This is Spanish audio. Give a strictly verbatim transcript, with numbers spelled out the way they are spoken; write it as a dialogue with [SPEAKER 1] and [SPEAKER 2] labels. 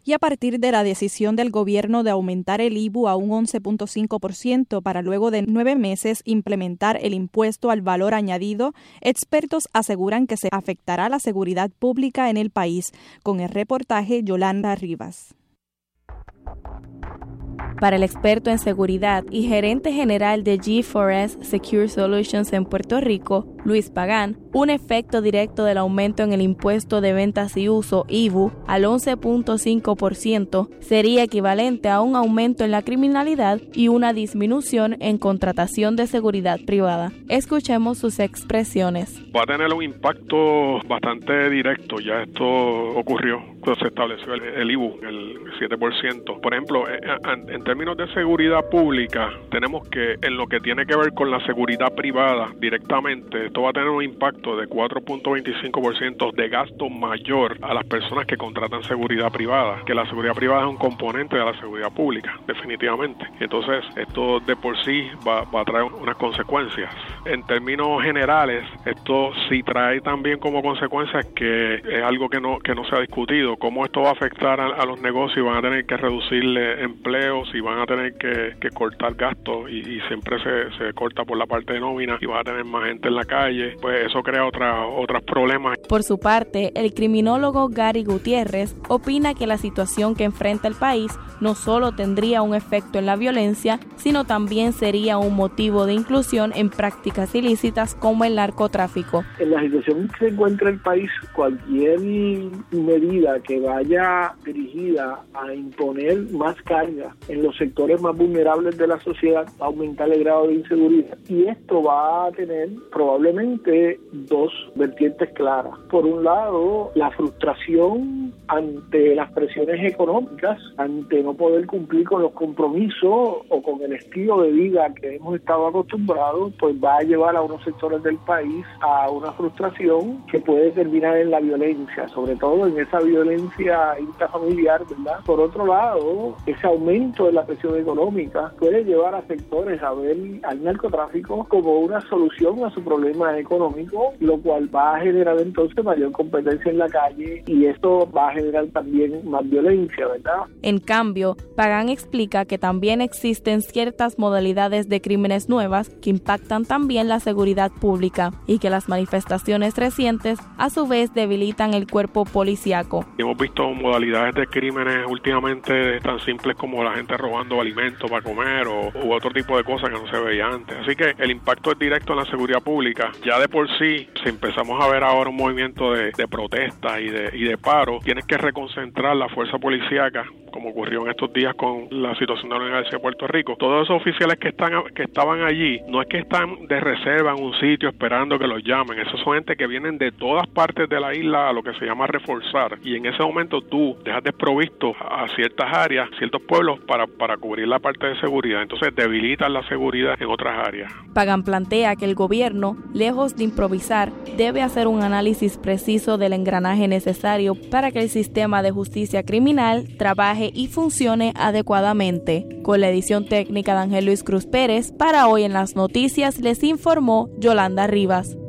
[SPEAKER 1] y a partir de la decisión del gobierno de aumentar el I V U a un once punto cinco por ciento para luego de nueve meses implementar el impuesto al valor añadido, expertos aseguran que se afectará la seguridad pública en el país. Con el reportaje, Yolanda Rivas.
[SPEAKER 2] Para el experto en seguridad y gerente general de G cuatro S Secure Solutions en Puerto Rico, Luis Pagán, un efecto directo del aumento en el impuesto de ventas y uso I V U al once punto cinco por ciento sería equivalente a un aumento en la criminalidad y una disminución en contratación de seguridad privada. Escuchemos sus expresiones.
[SPEAKER 3] Va a tener un impacto bastante directo, ya esto ocurrió, cuando se estableció el, el I V U, el siete por ciento. Por ejemplo, en, en términos de seguridad pública, tenemos que en lo que tiene que ver con la seguridad privada directamente, esto va a tener un impacto de cuatro punto veinticinco por ciento de gasto mayor a las personas que contratan seguridad privada, que la seguridad privada es un componente de la seguridad pública, definitivamente. Entonces, esto de por sí va, va a traer unas consecuencias. En términos generales, esto sí trae también como consecuencia que es algo que no, que no se ha discutido, cómo esto va a afectar a, a los negocios, van a tener que reducirle empleos y van a tener que, que cortar gastos y, y siempre se, se corta por la parte de nómina y van a tener más gente en la calle, pues eso crea otra, otros problemas.
[SPEAKER 2] Por su parte, el criminólogo Gary Gutiérrez opina que la situación que enfrenta el país no solo tendría un efecto en la violencia, sino también sería un motivo de inclusión en prácticas ilícitas como el narcotráfico.
[SPEAKER 4] En la situación que se encuentra el país, cualquier medida que vaya dirigida a imponer más carga en los sectores más vulnerables de la sociedad va a aumentar el grado de inseguridad. Y esto va a tener probablemente dos vertientes claras. Por un lado, la frustración ante las presiones económicas, ante no poder cumplir con los compromisos o con el estilo de vida que hemos estado acostumbrados, pues va a llevar a unos sectores del país a una frustración que puede terminar en la violencia, sobre todo en esa violencia intrafamiliar, ¿verdad? Por otro lado, ese aumento de la presión económica puede llevar a sectores a ver al narcotráfico como una solución a su problema económico, lo cual va a generar entonces mayor competencia en la calle y esto va a generar también más violencia, ¿verdad?
[SPEAKER 2] En cambio, Pagán explica que también existen ciertas modalidades de crímenes nuevas que impactan también la seguridad pública y que las manifestaciones recientes a su vez debilitan el cuerpo policíaco.
[SPEAKER 3] Hemos visto modalidades de crímenes últimamente tan simples como la gente robando alimentos para comer o u otro tipo de cosas que no se veía antes. Así que el impacto es directo en la seguridad pública. Ya de por sí, si empezamos a ver ahora un movimiento de, de protesta y de, y de paro, tienes que reconcentrar la fuerza policíaca, como ocurrió en estos días con la situación de la Universidad de Puerto Rico. Todos esos oficiales que están que estaban allí, no es que están de reserva en un sitio esperando que los llamen. Esos son gente que vienen de todas partes de la isla a lo que se llama reforzar. Y en ese momento tú dejas desprovisto a ciertas áreas, ciertos pueblos para, para cubrir la parte de seguridad. Entonces debilitas la seguridad en otras áreas.
[SPEAKER 2] Pagán plantea que el gobierno, lejos de improvisar, debe hacer un análisis preciso del engranaje necesario para que el sistema de justicia criminal trabaje y funcione adecuadamente. Con la edición técnica de Ángel Luis Cruz Pérez, para Hoy en las Noticias les informó Yolanda Rivas.